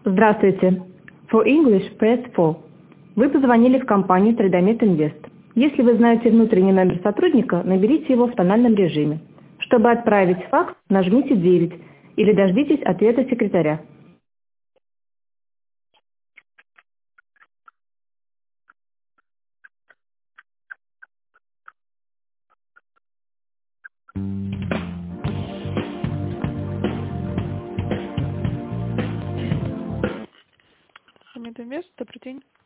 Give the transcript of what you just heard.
Здравствуйте. For English, press 4. Вы позвонили в компанию Трейдомет Инвест. Если вы знаете внутренний номер сотрудника, наберите его в тональном режиме. Чтобы отправить факс, нажмите 9 или дождитесь ответа секретаря. Трейдомет Инвест, добрый день.